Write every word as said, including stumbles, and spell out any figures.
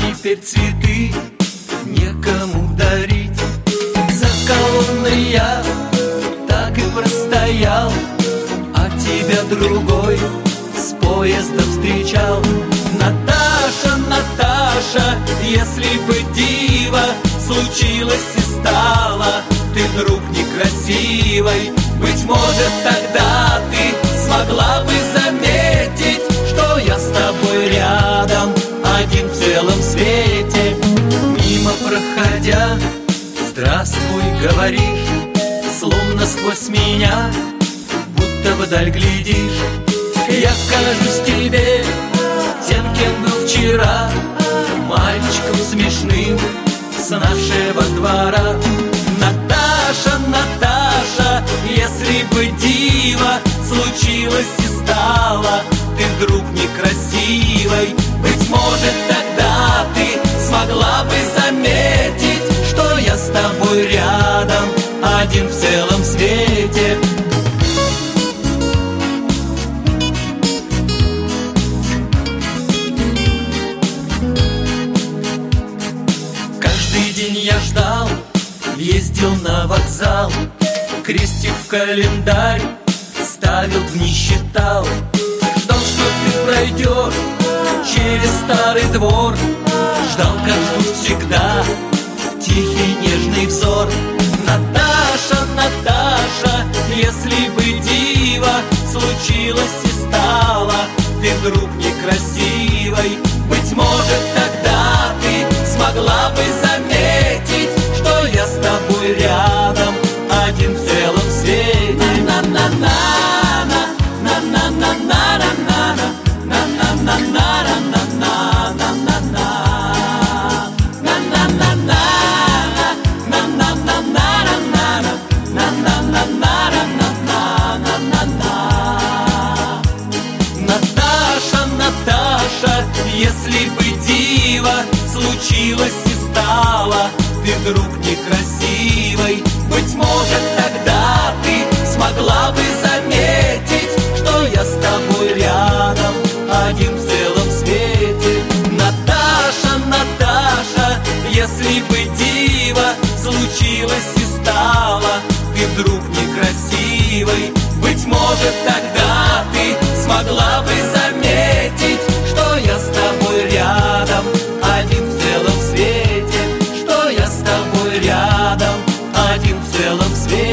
теперь цветы некому дарить. За колонной я так и простоял, а тебя другой с поезда встречал. Наташа, Наташа, если бы диво случилось и стало ты вдруг некрасивой, быть может, тогда ты смогла бы заметить, что я с тобой рядом, один в целом свете. Мимо проходя, здравствуй, говоришь, словно сквозь меня, будто вдаль глядишь. Я кажусь тебе тем, кем был вчера, мальчиком смешным с нашего двора. Наташа, Наташа, если бы диво случилось и стало ты вдруг некрасивой, быть может, тогда ты смогла бы заметить, что я с тобой рядом, один в целом свете. Каждый день я ждал, ездил на вокзал, крестик в календарь ставил, дни считал. Ждал, что ты пройдешь через старый двор, ждал, как жду всегда, тихий нежный взор. Наташа, Наташа, если бы диво случилось и стало ты вдруг некрасивой, быть может, тогда ты смогла бы заметить, что я с тобой рядом, один в целом свете. На-на-на-на, на-на-на-на-на-на-на, на-на-на-на-на-на-на, на-на-на-на, на-на-на-на-на-на-на-на-на-на-на-на. Наташа, Наташа, если бы диво случилось и стало ты вдруг некрасивой, быть может, тогда ты смогла бы заметить, что я с тобой рядом, один в целом свете. Наташа, Наташа, если бы диво случилось и стало ты вдруг некрасивой, быть может, тогда ты смогла бы заметить, что я с тобой рядом, один в целом свете, что я с тобой рядом, один в целом свете.